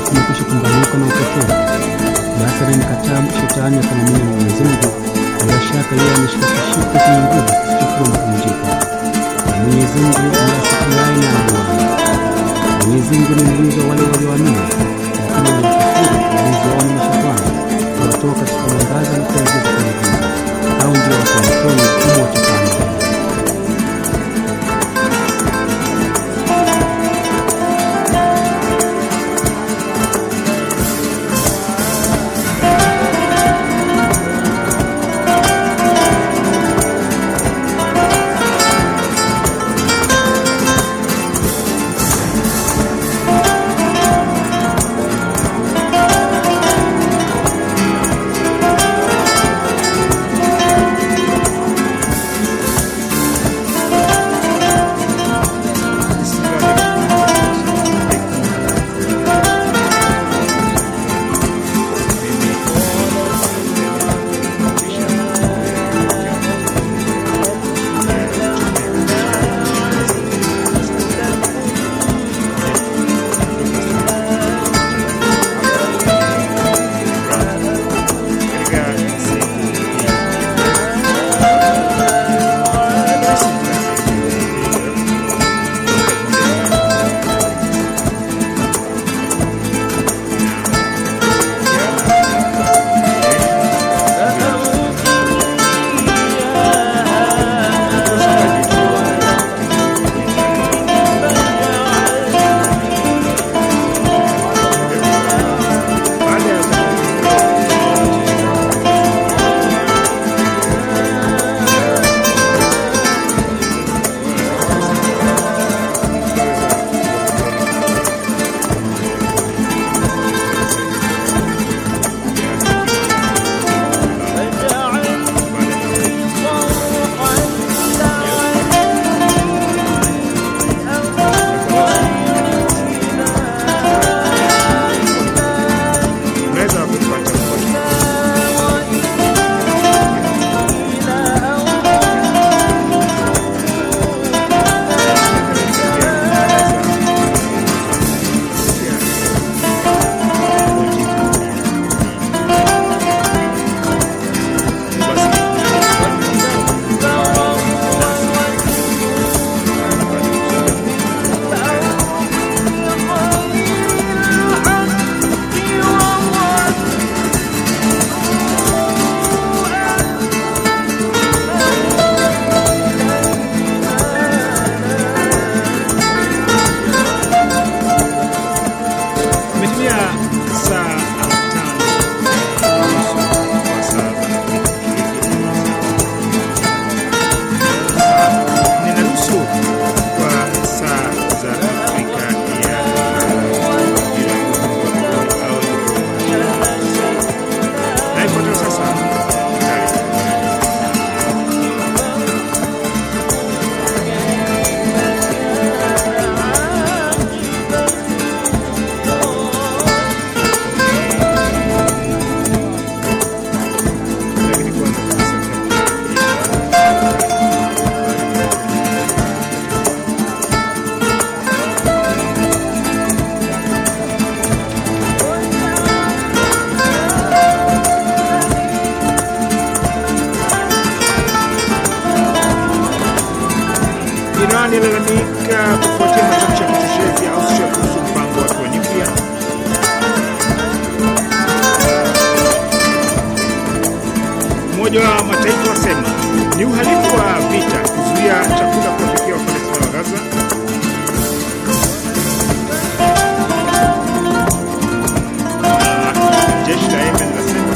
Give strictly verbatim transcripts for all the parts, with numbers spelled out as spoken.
kumekwisha kunganuka na upotevu. Basi anayemkataa shetani akamwamini Mwenyezi Mungu, bila shaka yeye ameshika kishiko chenye nguvu kisichokuwa na kuvunjika. Na Mwenyezi Mungu ni asikiaye na ajuaye. Mwenyezi Mungu ni mlinzi wa wale walioamini, lakini waliokufuru mlinzi wao ni mashetani, kuwatoa katika mwangaza na kuwaingiza kwenye giza. Hao ndio watu wa motoni, humo watakaa milele. Iran ilalamika kufuatia matamshi ya kichochezi ya Austria kuhusu mpango wake wa nyuklia. Umoja wa Mataifa wasema ni uhalifu wa vita kuzuia chakula kuwafikia Wapalestina wa Gaza. Na jeshi la Yemen lasema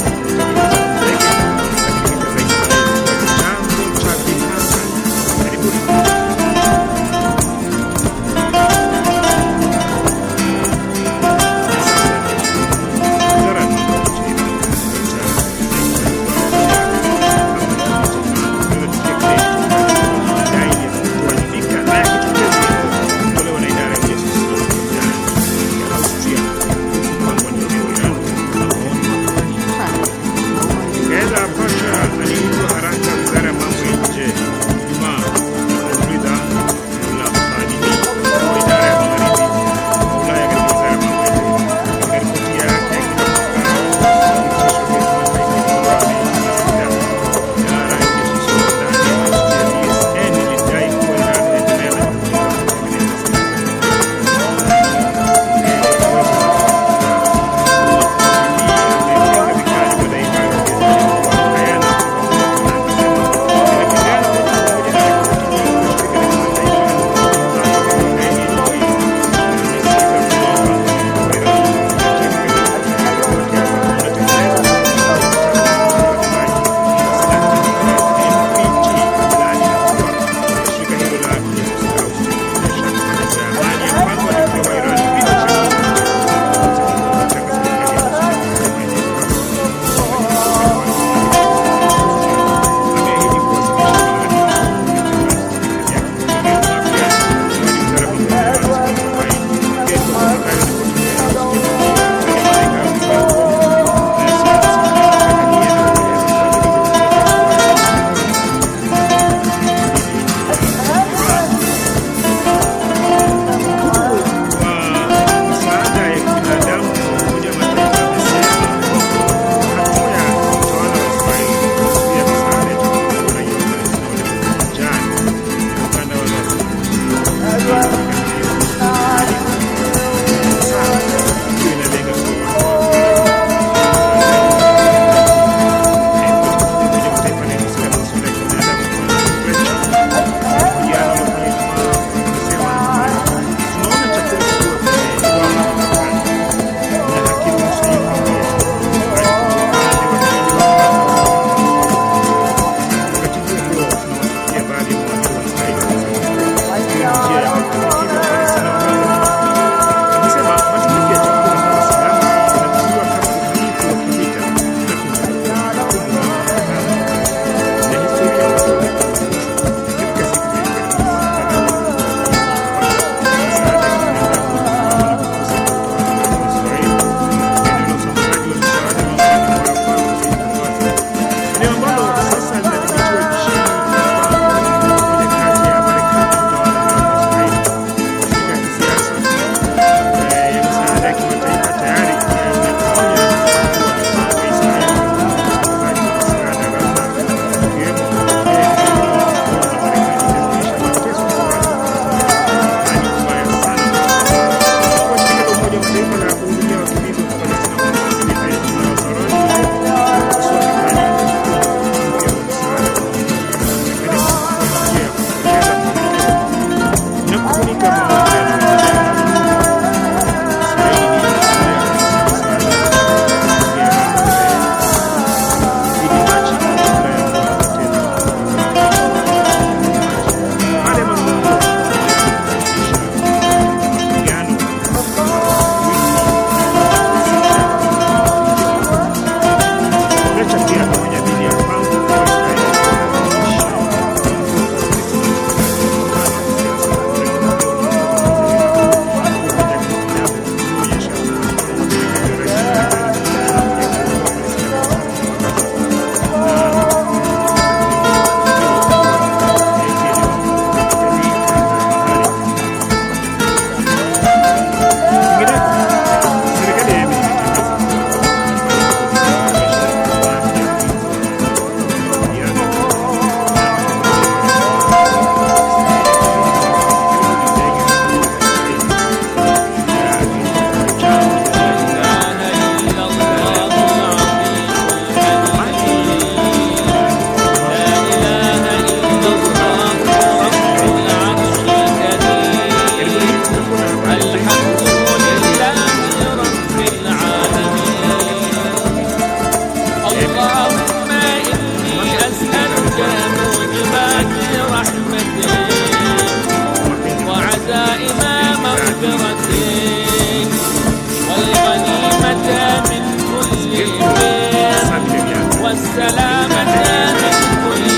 سلامة من كل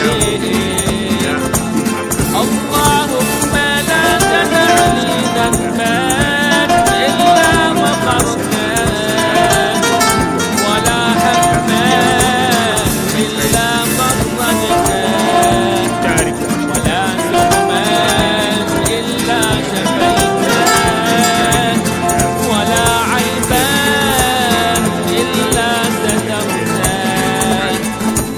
اللهم لا تدع لي ذنبا إلا غفرته ولا هما إلا فرجته ولا سقما إلا شفيته ولا عيبا إلا سترته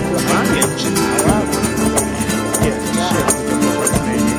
baadhi ya nchi pia tishia kutambua Palestina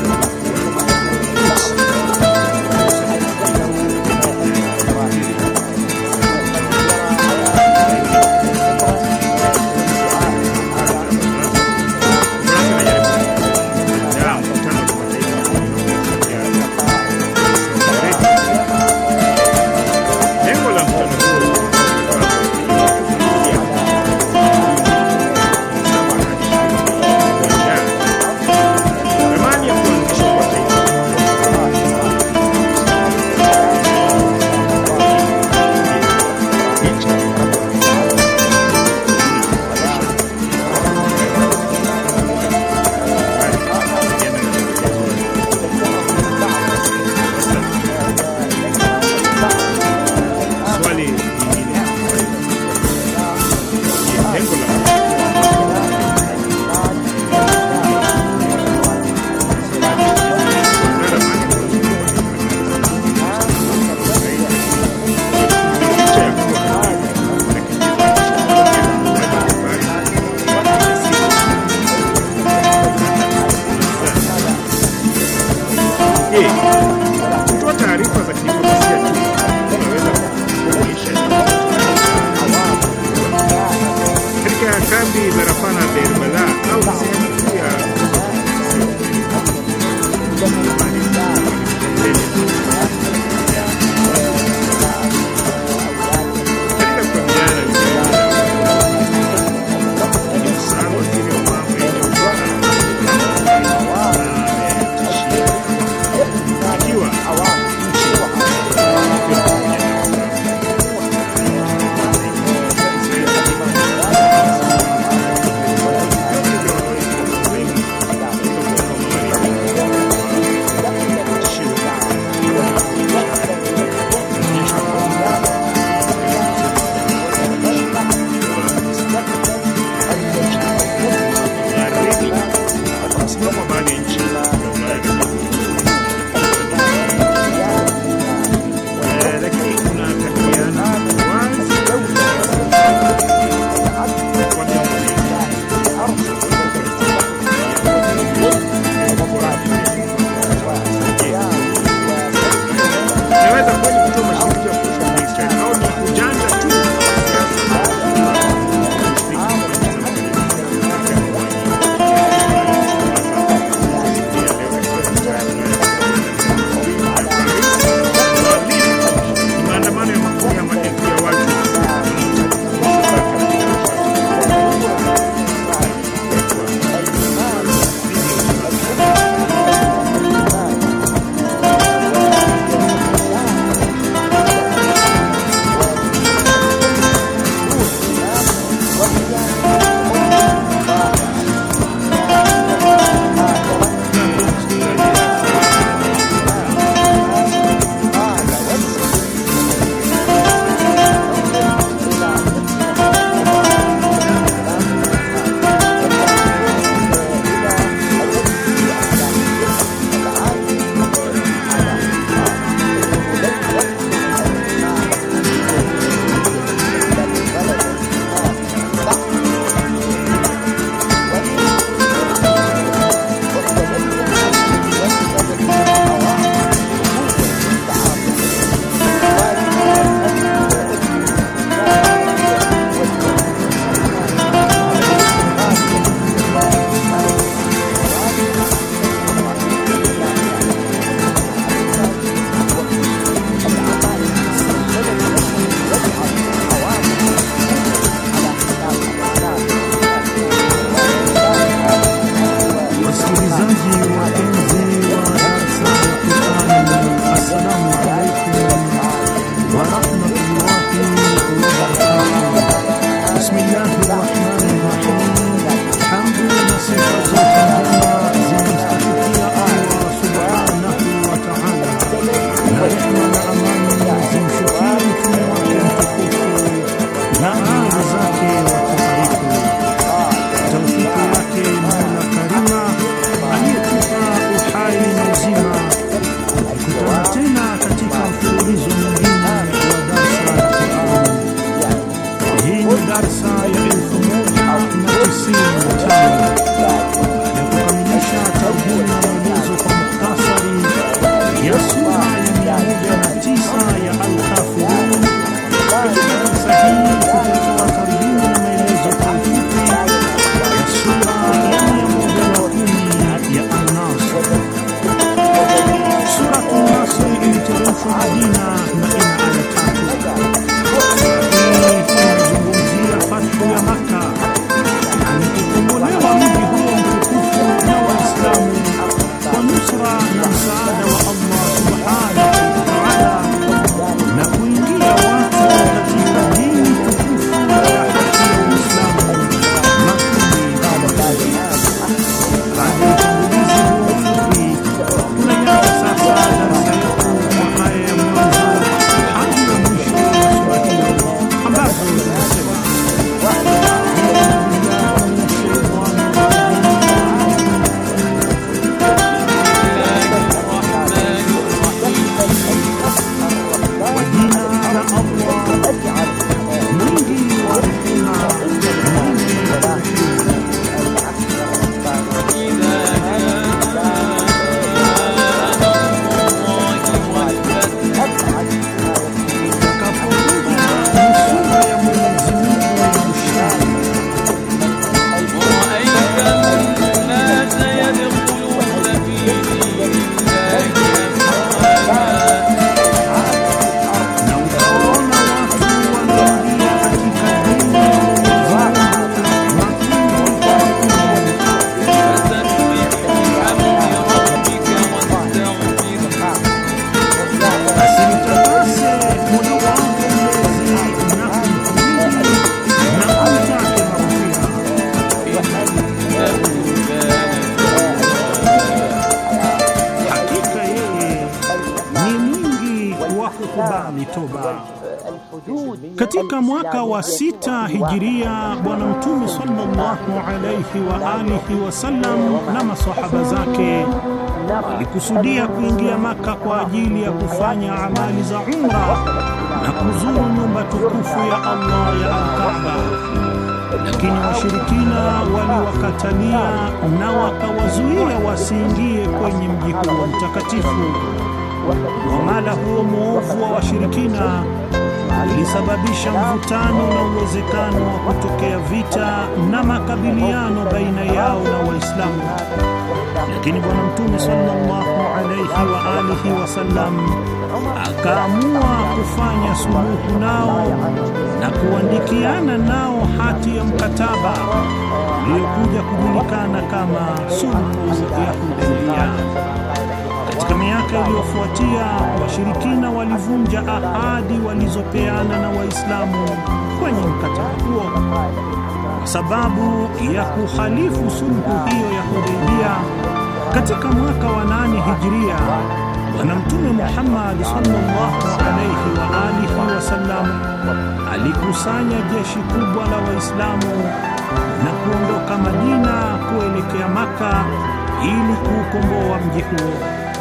Katika mwaka wa sita hijiria, Bwana Mtume sallallahu alayhi wa alihi wasallam na masahaba zake walikusudia kuingia Maka kwa ajili ya kufanya amali za umra na kuzuru nyumba tukufu ya Allah ya Al-Kaaba, lakini washirikina waliwakatalia na wakawazuia wasiingie kwenye mji huo mtakatifu. Muamala huo mwovu wa washirikina ulisababisha mvutano na uwezekano wa kutokea vita na makabiliano baina yao na Waislamu, lakini Bwana Mtume sallallahu alayhi wa alihi wasallam akaamua kufanya suluhu nao na kuandikiana nao hati ya mkataba iliyokuja kujulikana kama Sulhu ya Hudaybiyah. Katika miaka iliyofuatia, washirikina walivunja ahadi walizopeana na Waislamu kwenye mkataba huo. Kwa sababu ya kukhalifu sulhu hiyo ya Hudaybiyah, katika mwaka wa nane hijiria, Bwana Mtume Muhammad sallallahu alayhi wa alihi wasallam alikusanya jeshi kubwa la Waislamu na kuondoka Madina kuelekea Maka ili kuukomboa mji huo.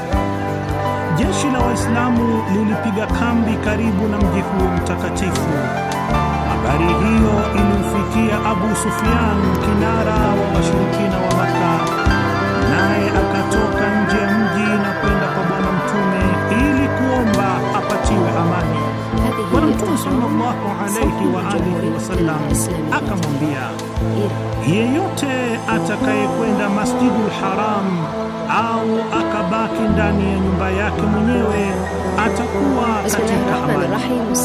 Jeshi la Waislamu lilipiga kambi karibu na mji huo mtakatifu. Habari hiyo ilimfikia Abu Sufyan, kinara wa washirikina wa Maka, naye akatoka nje ya mji na kwenda kwa Bwana Mtume ili kuomba apatiwe amani. Bwana Mtume sallallahu alayhi wa alihi wasallam akamwambia, yeyote atakayekwenda Masjidul Haram au akabaki ndani ya nyumba yake mwenyewe atakuwa katika amani.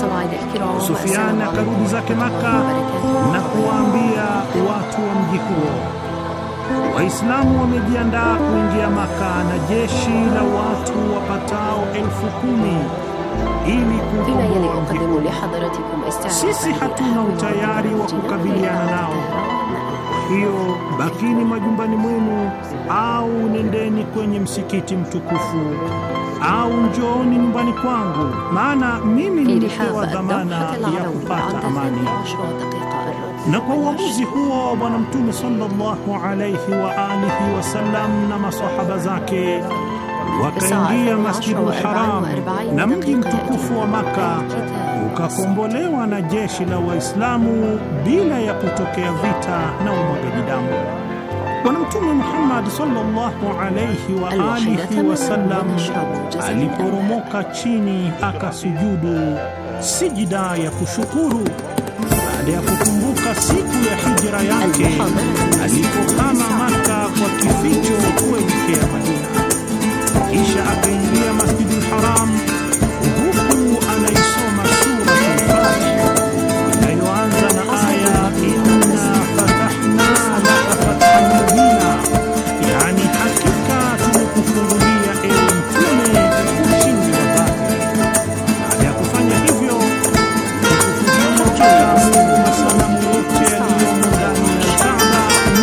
Sufyan akarudi zake Maka na kuwaambia watu wa mji huo, Waislamu wamejiandaa kuingia Maka na jeshi la watu wapatao elfu kumi ili kukomboa mji huo. Sisi hatuna utayari wa kukabiliana nao. Hiyo bakini majumbani mwenu au nendeni kwenye msikiti mtukufu au njooni nyumbani kwangu, maana mimi nilipewa dhamana ya kupata amani. Na kwa uamuzi huo, Bwana Mtume sallallahu alayhi wa alihi wasallam na masahaba zake wakaingia Masjidul Haram na mji mtukufu wa Maka ukakombolewa na jeshi la Waislamu bila ya kutokea vita na umwagaji damu. Bwana Mtume Muhammad sallallahu alayhi wa alihi wasallam aliporomoka chini akasujudu sijida ya kushukuru baada ya kukumbuka siku ya hijra yake alipohama Maka kwa kificho kuelekea Madina. Kisha akaingia Masjidul Haram huku anaisoma sura al-Fatiha inayoanza na aya inna fatahna laka fathan mubina, yani hakika tumekufungulia ewe Mtume ushindi wa dhahiri. Baada ya kufanya hivyo, kufufulia masanamu yote yaliyomo ndani ya Kaaba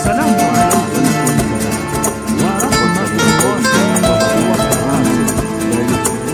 Assalamu alaikum wa rahmatullahi wa barakatuh.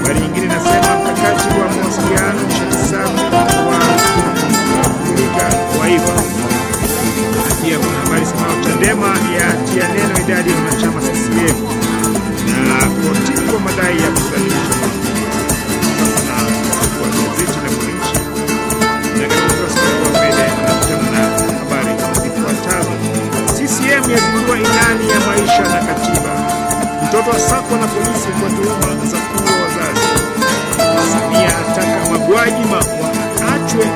Habari nyingine nasema mkakati wa mawasiliano safi wa Afrika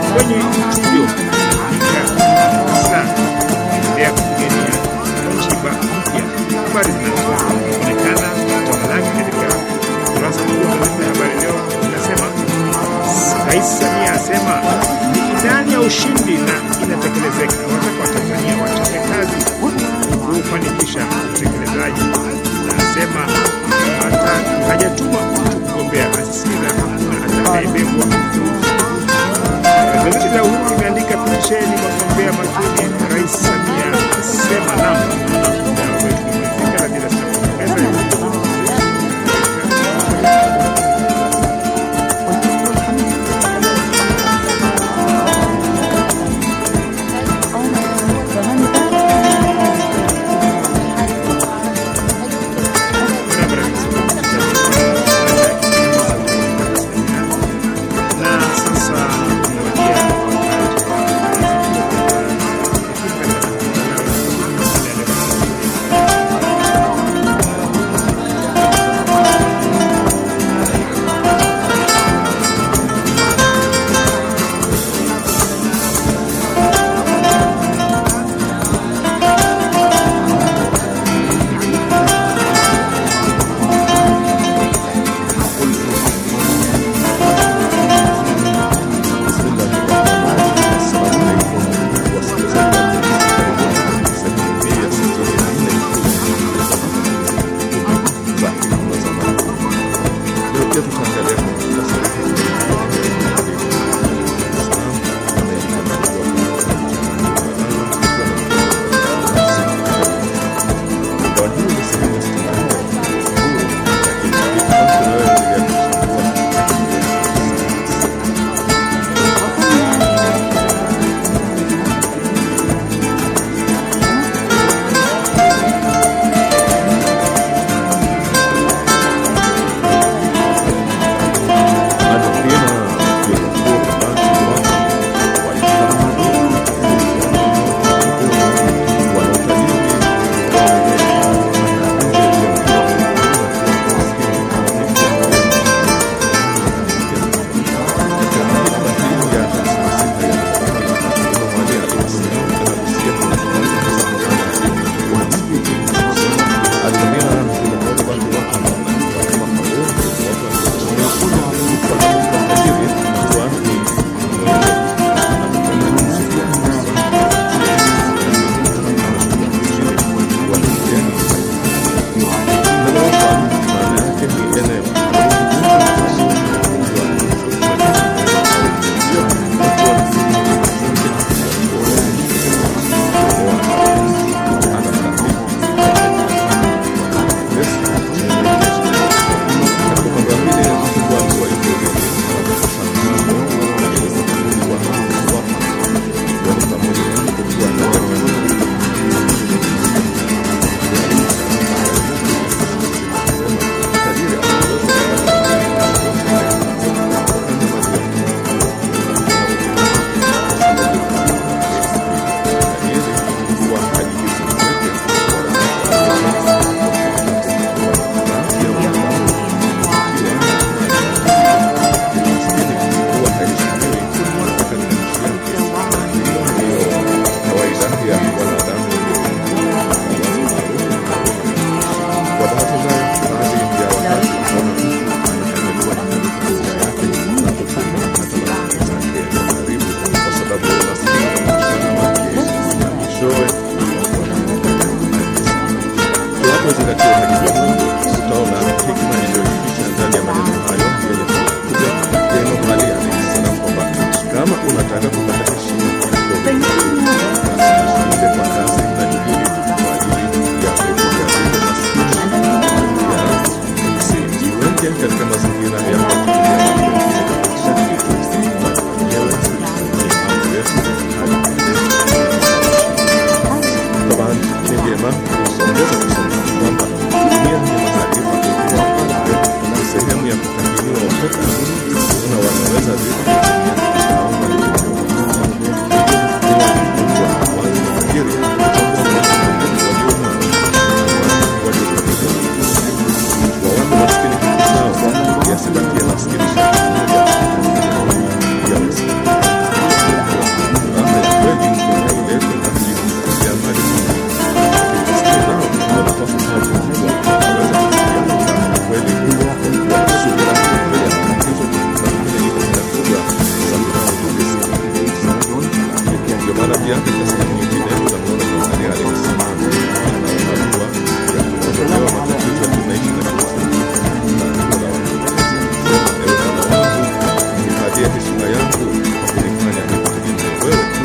kwenye studio Mika Islam endelea kupigania katiba mpya. Habari zinazoonekana tamalaki katika kurasa kubwa za gazeti la Habari Leo inasema Rais Samia asema ni ilani ya ushindi na inatekelezeka, wataka Watanzania wachape kazi kufanikisha utekelezaji. Anasema hata hajatuma mtu kugombea, asisitiza hakuna atakayebebwa. Gazeti la Uhuru limeandika petisheni wagombea makini, Rais Samia asema naam. Una wanaweza vipi katika sehemu nyingine tunamuona Tanzania alisimama hatua ya kuondolewa matatizo ya kimaisha na kiuchumi. Hifadhi ya heshima yangu kunifanya nikutegemee wewe tu.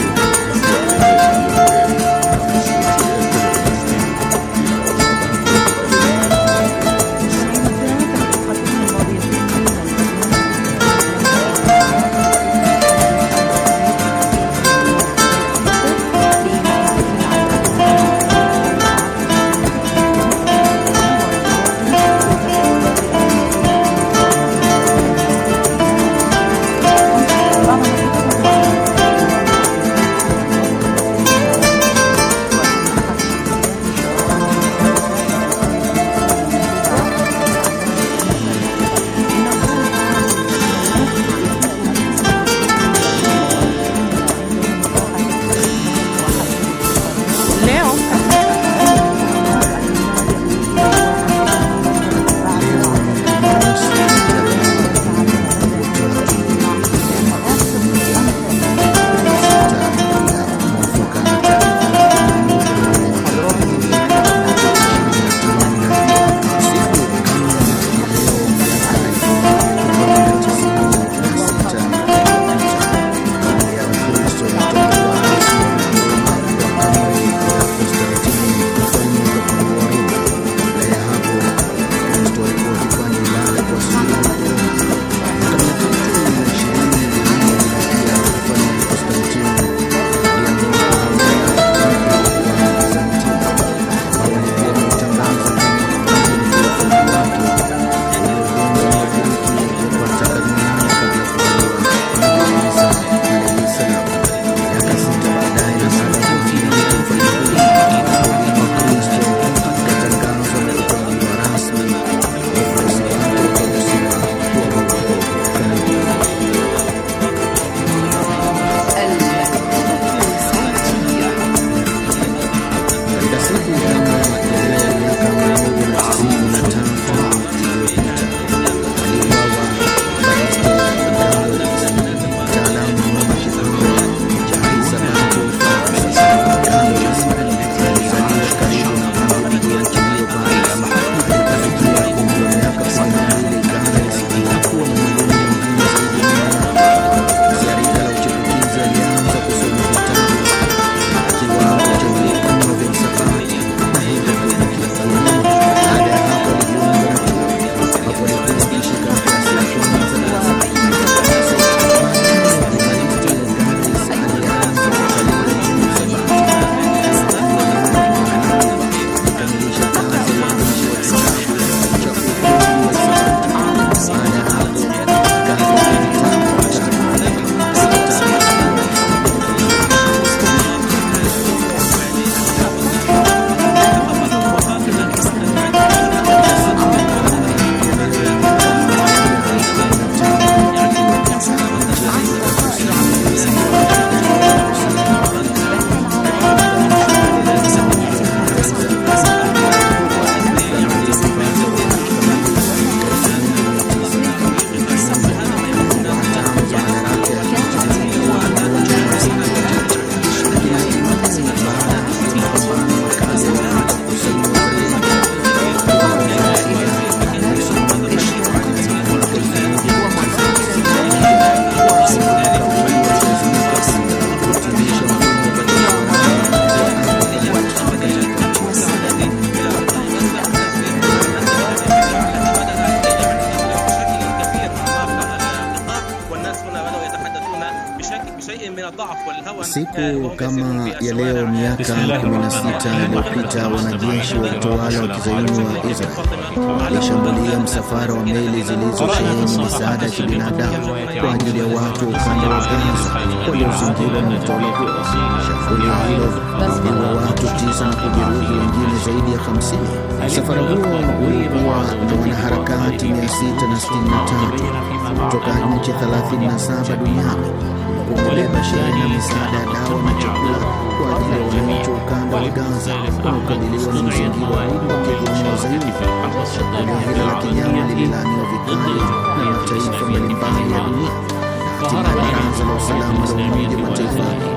Siku kama ya leo miaka kumi na sita iliyopita wanajeshi wa utawala wa kizayuni wa Israel walishambulia msafara wa meli zilizosheheni misaada ya kibinadamu kwa ajili ya watu wa ukanda wa Gaza waliozingirwa na utawala huo. Shambulio hilo liliua watu tisa na kujeruhi wengine zaidi ya hamsini. Msafara huo ulikuwa na wanaharakati mia sita sitini na tatu kutoka nchi thelathini na saba duniani kubeba shehena ya misaada ya dawa na chakula kwa ajili ya wananchi wa ukanda wa Gaza wanaokabiliwa na mzingiro wa kidhuluma zaidi. Shambulio hilo la kinyama lililaaniwa vikali na mataifa mbalimbali ya dunia na hatimaye Baraza la Usalama la Umoja wa Mataifa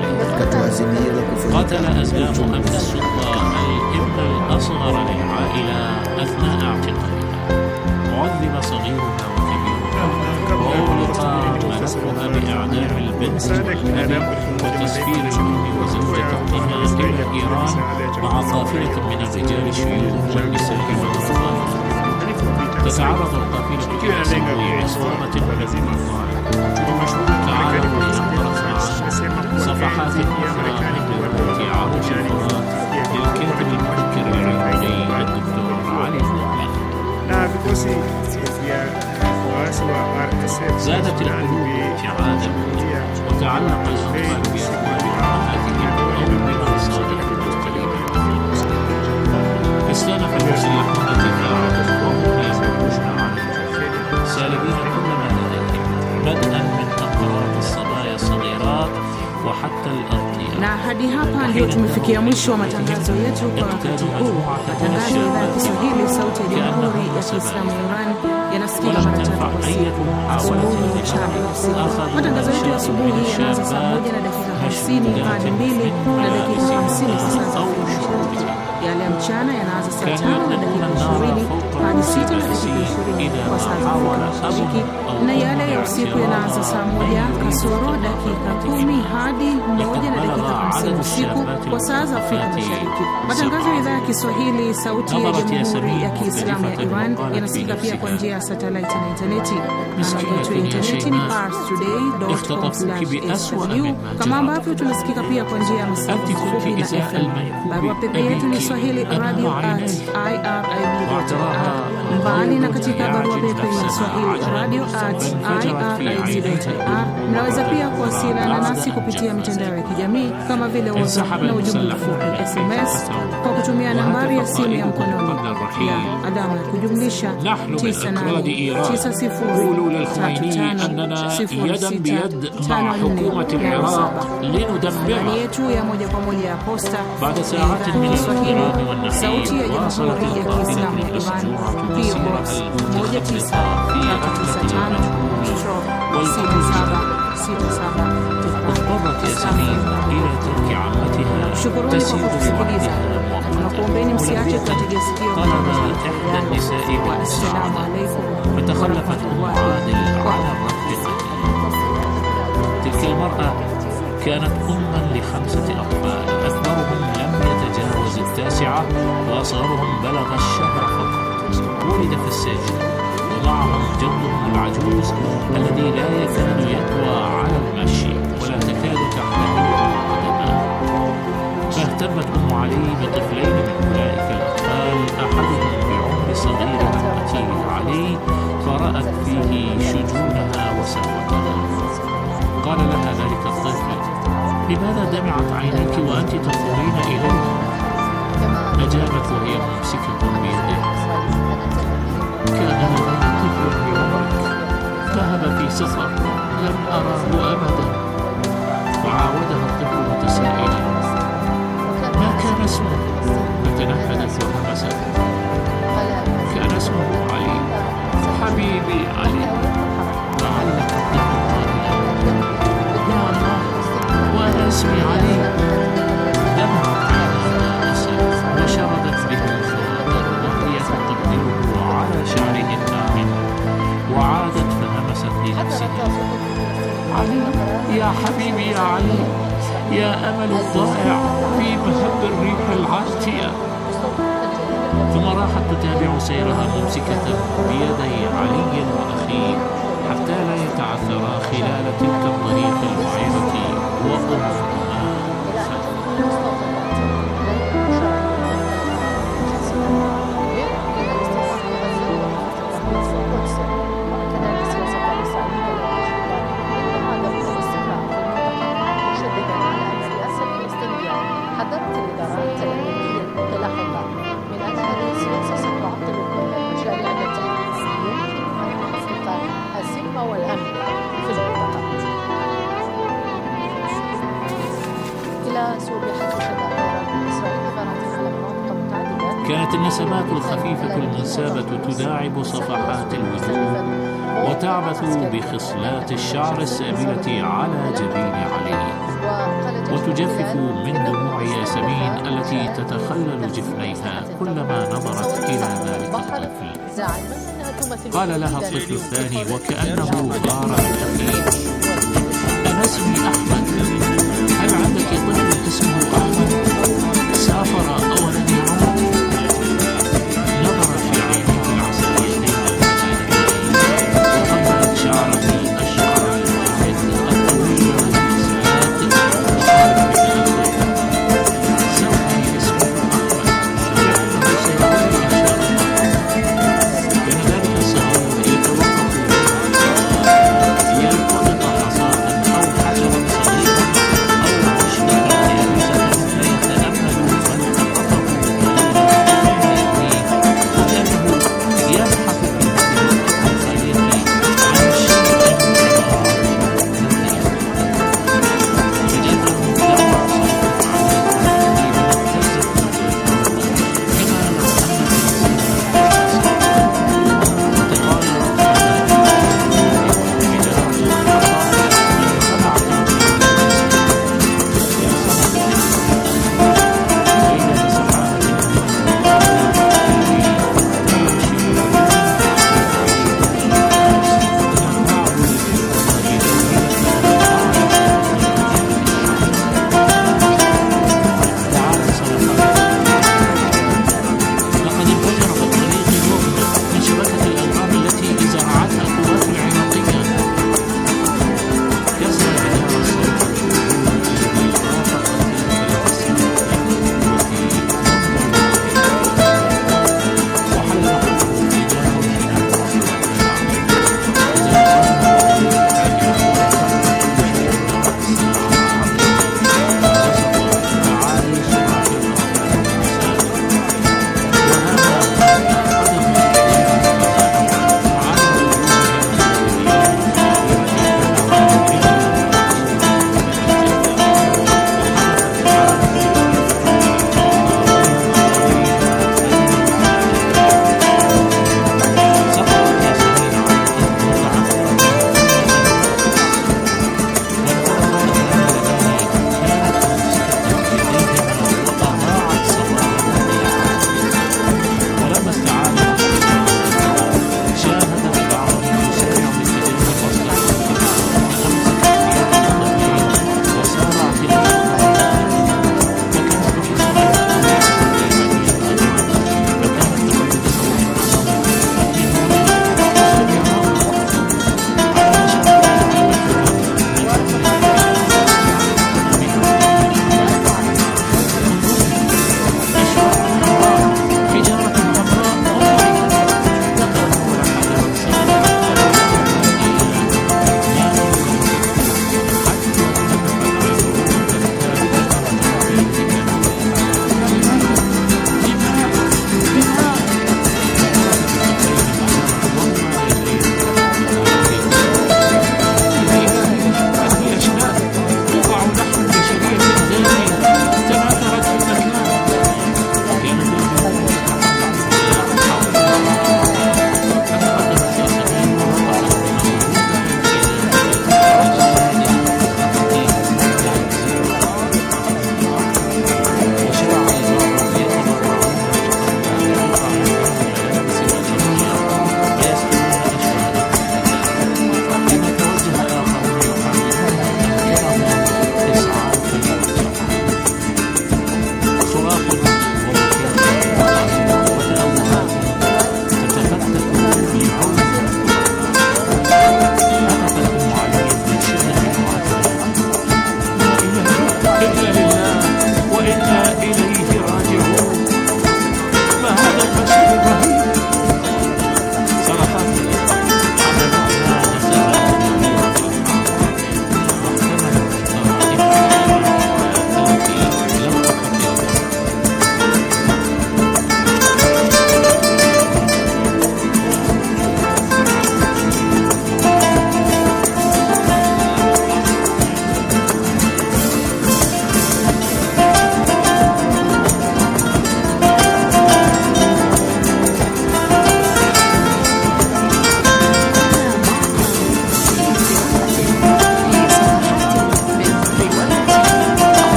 kutoa azimio la kufunika قتل أزلام أمن السلطة الابن الأصغر للعائلة أثناء اعتقالها. عذب صغيرها وكبيرها، وأغلق ملفها بإعدام البنت والأب وتسفير الأم وزوجة ابنها إلى إيران مع قافلة من الرجال الشيوخ والنساء والأطفال. تتعرض القافلة إلى سبي عصابة من الأطفال. تعالوا لنقرأ صفحات أخرى من رواية عروش الفرات للكاتب المفكر العراقي الدكتور علي مؤمن. زادت القلوب ابتعادا وتعلق الأطفال بأقوال أمهاتهم أو بمصادر المختلفة. استأنف المسلحون الدفاع وهم يخرجون على الجبال سالبين كل ما لديهم، بدءا من أقراط الصبايا الصغيرات وحتى الأرضية. Na hadi hapa ndio tumefikia mwisho wa matangazo yetu kwa wakati huu. Matangazo ya idhaa ya Kiswahili sauti ya Jamhuri ya Kiislamu ya Iran yanasikika mara tatu kwa siku: asubuhi, mchana na usiku. Matangazo yetu ya asubuhi yanaanza saa moja na dakika hamsini hadi mbili na dakika hamsini kwa saa za Afrika Mashariki. Yale ya mchana yanaanza saa tano na dakika ishirini hadi sita na dakika ishirini kwa saa za Afrika Mashariki, na yale ya usiku yanaanza saa moja kasoro dakika kumi hadi moja na dakika hamsini usiku kwa saa za Afrika Mashariki. Matangazo ya idhaa ya Kiswahili sauti ya Jamhuri ya Kiislamu ya Iran yanasikika pia kwa njia ya satellite na interneti. Anwani yetu ya interneti ni pars today dot com slash s w, kama ambavyo tunasikika pia kwa njia ya masafa mafupi na F M. Barua pepe yetu ni swahili radio at irib dot ir. Mbali na katika barua pepe ya swahili radio at irib dot ir, mnaweza pia kuwasiliana nasi kupitia mitandao ya kijamii kama vile WhatsApp na ujumbe mfupi S M S kwa kutumia nambari ya simu ya mkononi ya alama ya kujumlisha tisa nane tisa sifuri tatu tano sifuri sita tano nne nane saba. Anwani yetu ya moja kwa moja ya posta بعد ساعات من Kiswahili الكلام sauti ya والنحيل Jamhuri ya Kiislamu ya Iran, P O Box moja tisa tatu tisa tano sita saba sita saba. اضطرت ياسمين إلى ترك عمتها Shukuruni kwa kutusikiliza. Tunakuombeni msiache kutegea sikio طلب إحدى النساء wa assalamu alaikum. فتخلفت أم عادل على الرفض. تلك المرأة كانت أما لخمسة أطفال، أكبرهم لم يتجاوز التاسعة وأصغرهم بلغ الشهر فقط. ولد في السجن ومعهم جدهم العجوز الذي لا يكاد يقوى على المشي ولا تكاد تحمله قدماه. فاهتمت أم علي بطفلين من أولئك الأطفال، أحدهم بعمر صغير عمتي علي، فرأت فيه شجونها وسهوتها. قال لها ذلك الطفل: لماذا دمعت عينيك وأنت تنظرين إليه؟ أجابت وهي ممسكة بيده: كان لدي طفل بعمرك، ذهب في سفر لم أراه أبدا. فعاودها الطفل متسائلا: ما كان اسمه؟ فتنهدت وهمست: كان اسمه علي، حبيبي علي. فعلق الطفل قائلا: يا الله، وأنا اسمي علي. دمعت عيناها أسف وشردت به الخواطر وهي تقبله على شعره الناعم، وعادت فهمست لنفسها: علي يا حبيبي يا علي، يا أمل الضائع في مهب الريح العاتية. ثم راحت تتابع سيرها ممسكة بيدي علي وأخيه حتى لا يتعثرا خلال تلك الطريق المعيبة وأمهما. حذرت الإدارات الأمريكية المتلاحقة من أن هذه السياسة ستعطل كل المشاريع التي يمكن أن تحقق السلم والأمن في المنطقة. إلى سوريا حيث شن إسرائيل غارات على مناطق متعددة. كانت النسمات الخفيفة المنسابة تداعب صفحات الوجوه وتعبث بخصلات الشعر السابلة على جبين علي، تجفف من دموع ياسمين التي تتخلل جفنيها كلما نظرت إلى ذلك الطفل. قال لها الطفل الثاني وكأنه غار من أخيه: أنا اسمي أحمد، هل عندك طفل اسمه أحمد سافر أو لم يعود؟ نظر في عينيه العصريتين وقبلت شعره أشعر الواحد الطويل والمساك وقال بتأخر: زوجي اسمه أحمد لأنه سيعود إن شاء الله. كان ذلك الصغير يتوقف يلتقط حصاة أو حجرا صغيرا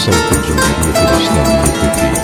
صوت الجمهورية الإسلامية في